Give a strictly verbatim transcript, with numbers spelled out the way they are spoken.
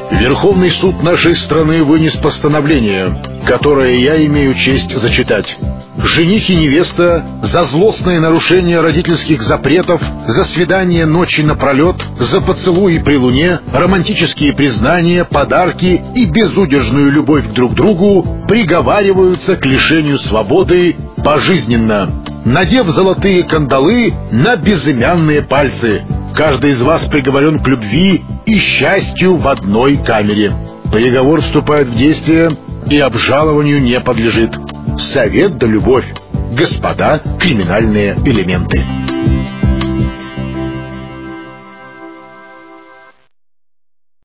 Верховный суд нашей страны вынес постановление, которое я имею честь зачитать. Жених и невеста за злостное нарушение родительских запретов, за свидание ночи напролет, за поцелуи при луне, романтические признания, подарки и безудержную любовь друг к другу приговариваются к лишению свободы пожизненно, надев золотые кандалы на безымянные пальцы. Каждый из вас приговорен к любви и счастью в одной камере. Приговор вступает в действие и обжалованию не подлежит. Совет да любовь, господа криминальные элементы.